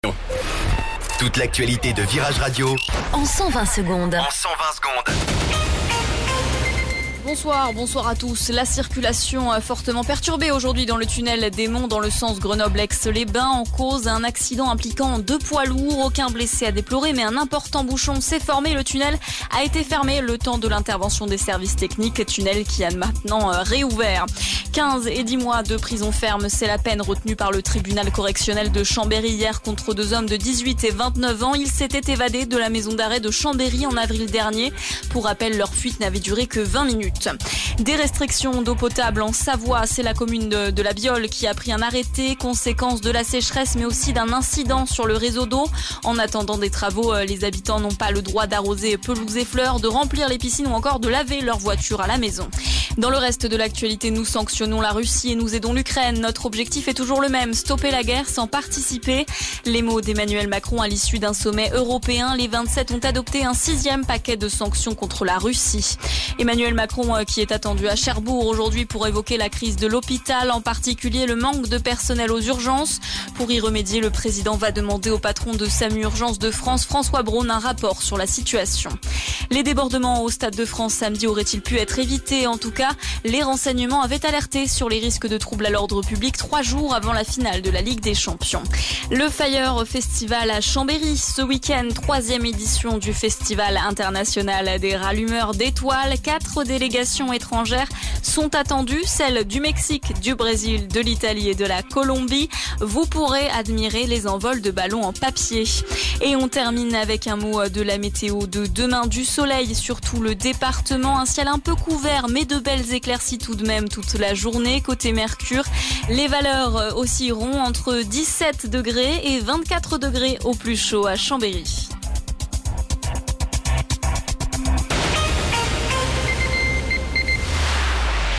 Toute l'actualité de Virage Radio en 120 secondes. Bonsoir à tous. La circulation fortement perturbée aujourd'hui dans le tunnel des Monts dans le sens Grenoble-Aix-les-Bains en cause un accident impliquant 2 poids lourds. Aucun blessé à déplorer mais un important bouchon s'est formé. Le tunnel a été fermé le temps de l'intervention des services techniques. Tunnel qui a maintenant réouvert. 15 et 10 mois de prison ferme, c'est la peine retenue par le tribunal correctionnel de Chambéry hier contre 2 hommes de 18 et 29 ans. Ils s'étaient évadés de la maison d'arrêt de Chambéry en avril dernier. Pour rappel, leur fuite n'avait duré que 20 minutes. Des restrictions d'eau potable en Savoie, c'est la commune de la Biole qui a pris un arrêté, conséquence de la sécheresse mais aussi d'un incident sur le réseau d'eau. En attendant des travaux, les habitants n'ont pas le droit d'arroser pelouses et fleurs, de remplir les piscines ou encore de laver leur voiture à la maison. Dans le reste de l'actualité, nous sanctionnons la Russie et nous aidons l'Ukraine. Notre objectif est toujours le même, stopper la guerre sans participer. Les mots d'Emmanuel Macron à l'issue d'un sommet européen. Les 27 ont adopté un 6e paquet de sanctions contre la Russie. Emmanuel Macron qui est attendu à Cherbourg aujourd'hui pour évoquer la crise de l'hôpital, en particulier le manque de personnel aux urgences. Pour y remédier, le président va demander au patron de SAMU Urgences de France, François Braun, un rapport sur la situation. Les débordements au Stade de France samedi auraient-ils pu être évités? En tout cas, les renseignements avaient alerté sur les risques de troubles à l'ordre public 3 jours avant la finale de la Ligue des Champions. Le Fire Festival à Chambéry, ce week-end, 3e édition du Festival international des rallumeurs d'étoiles. 4 délégations étrangères sont attendues, celles du Mexique, du Brésil, de l'Italie et de la Colombie. Vous pourrez admirer les envols de ballons en papier. Et on termine avec un mot de la météo de demain. Du soleil sur tout le département, un ciel un peu couvert mais de belles éclaircies tout de même toute la journée. Côté Mercure, les valeurs oscilleront entre 17 degrés et 24 degrés au plus chaud à Chambéry.